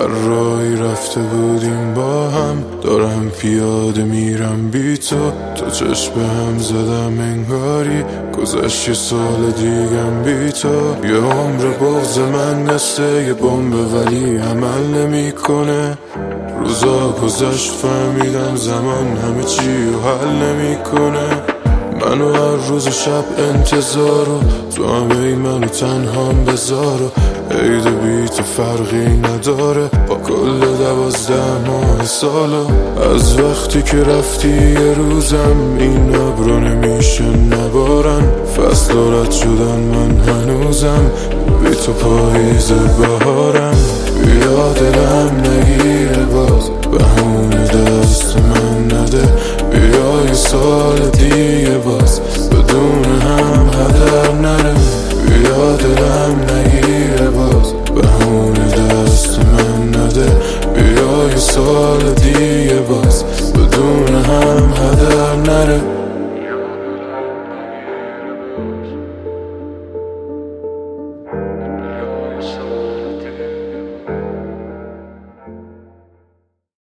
راهی رفته بودیم با هم، دارم پیاده میرم بی تو چشم هم زدم انگاری گذشت یه سال دیگم بی تو. یه عمر بغض من مثل یه بمب ولی عمل نمیکنه. روزا گذشت فهمیدم زمان همه چی رو حل نمیکنه. منو هر روز و شب انتظارو تو هم ای منو تنهام بذارو. عید و بی تو فرقی نداره با کل 12 ماه سالو. از وقتی که رفتی یه روزم این ابرو نمیشه نبارن. فصل رد شدن من هنوزم بی تو پاییز بهارم. بیا دلم نگیره باز بهونه دست من نده. بیا یه سال دیگه باز بدون هم هدر نره. بیا دلم نگیره باز بهونه دست من نده. بیا یه سال دیگه باز بدون هم هدر نره.